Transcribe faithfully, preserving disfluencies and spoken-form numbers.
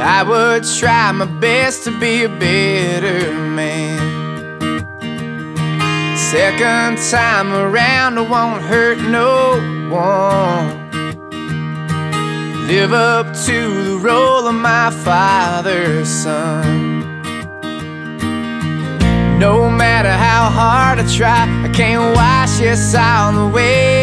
I would try my best to be a better man. Second time around, I won't hurt no one. Live up to the role of my father's son. No matter how hard I try, I can't wash this all away.